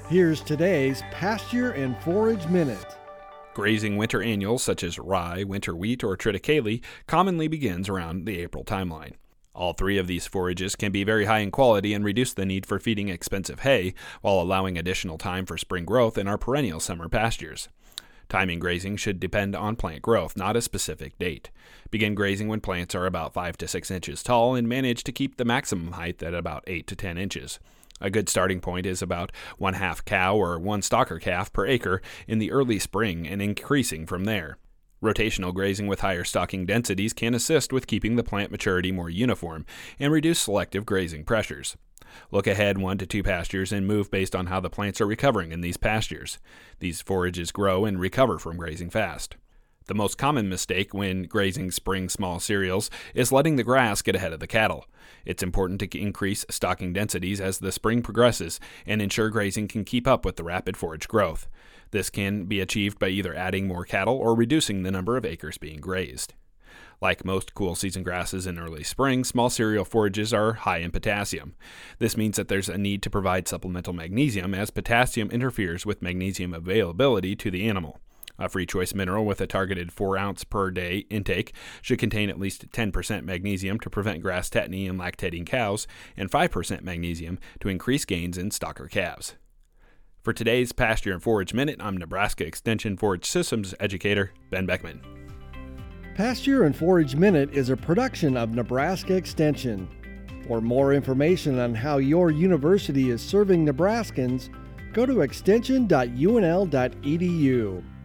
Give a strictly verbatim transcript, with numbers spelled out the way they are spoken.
Here's today's Pasture and Forage Minute. Grazing winter annuals such as rye, winter wheat, or triticale commonly begins around the April timeline. All three of these forages can be very high in quality and reduce the need for feeding expensive hay, while allowing additional time for spring growth in our perennial summer pastures. Timing grazing should depend on plant growth, not a specific date. Begin grazing when plants are about five to six inches tall and manage to keep the maximum height at about eight to ten inches. A good starting point is about one half cow or one stalker calf per acre in the early spring and increasing from there. Rotational grazing with higher stocking densities can assist with keeping the plant maturity more uniform and reduce selective grazing pressures. Look ahead one to two pastures and move based on how the plants are recovering in these pastures. These forages grow and recover from grazing fast. The most common mistake when grazing spring small cereals is letting the grass get ahead of the cattle. It's important to increase stocking densities as the spring progresses and ensure grazing can keep up with the rapid forage growth. This can be achieved by either adding more cattle or reducing the number of acres being grazed. Like most cool season grasses in early spring, small cereal forages are high in potassium. This means that there's a need to provide supplemental magnesium, as potassium interferes with magnesium availability to the animal. A free choice mineral with a targeted four ounce per day intake should contain at least ten percent magnesium to prevent grass tetany in lactating cows and five percent magnesium to increase gains in stocker calves. For today's Pasture and Forage Minute, I'm Nebraska Extension Forage Systems Educator Ben Beckman. Pasture and Forage Minute is a production of Nebraska Extension. For more information on how your university is serving Nebraskans, go to extension dot u n l dot e d u.